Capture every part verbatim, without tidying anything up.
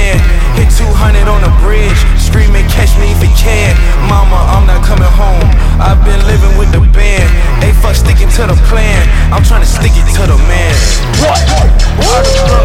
man. Hit two hundred on the bridge, screaming catch me if you can. Mama, I'm not coming home, I've been living with the band. They fuck sticking to the plan, I'm trying to stick it to the man. What? What?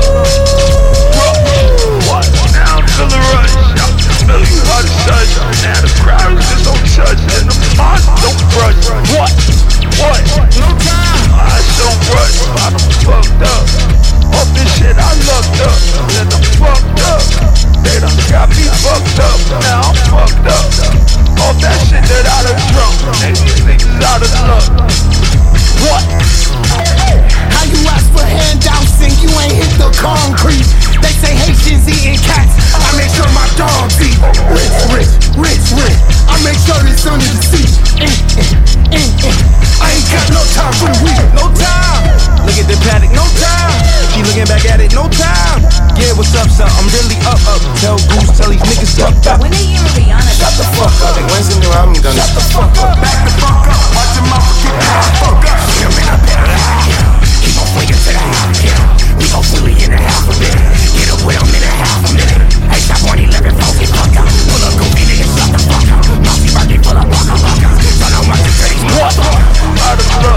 What? Now I'm feeling rush, I'm feeling hard to touch. Now the crowd is just don't touch, and the mods don't brush. What? What? No time. I don't rush, I done fucked up. All this shit I lucked up, then I'm fucked up. They done got me fucked up, now I'm fucked up. All that shit that I done drunk, they these niggas out of luck. What? How you ask for handouts and you ain't hit the concrete? They say Haitians eating cats, I make sure my dogs eat. Rich, rich, rich, rich, I make sure it's under the seat. Mm, mm, mm, mm. I ain't got no time for the week. No time. Look at the paddock, no time. Keep looking back at it, no time. Yeah, what's up, son? I'm really up, up. Tell Goose, tell these niggas fucked up. When are you and Rihanna? Shut the fuck up. When's the new album done? Shut the fuck up. Back the fuck up. Watch your mouth get the fuck up. Feel me, I better lie. Keep on flicking to the house, yeah. We gon' fully in the alphabet. Get up with 'em in a half a minute. Hey, stop one eleven, folks, get fucked up. Pull up, go in and shut the fuck up. Mousy Birthday full of waka waka. Don't know what to say. What? Out of luck.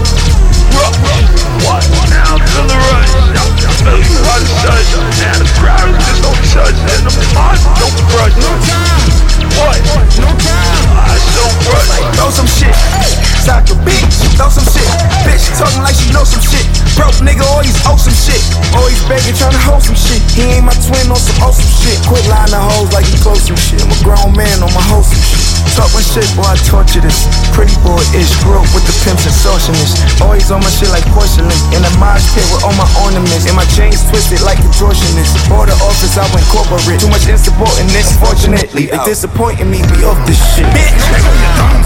What? Now I'm feeling rush, I'm feeling hard to touch. Now the crowd is just don't touch, and the mods don't brush. No time. What? No time. I don't rush. Throw some shit. Soccer bitch. Throw some shit. Bitch talking like she know some shit. Broke nigga always owe some shit. Always begging trying to hold some shit. He ain't my twin on some awesome shit. Quit lying to hoes like he close some shit. I'm a grown man on my wholesome shit. Talking shit, boy, I torture this. Pretty boy-ish, grew up with the pimps and socialists. Always on my shit like porcelain. In a mosh pit with all my ornaments. And my chains twisted like contortionists. For the office, I went corporate. Too much insubordinate, unfortunately. They disappointing me, we off this shit. Bitch!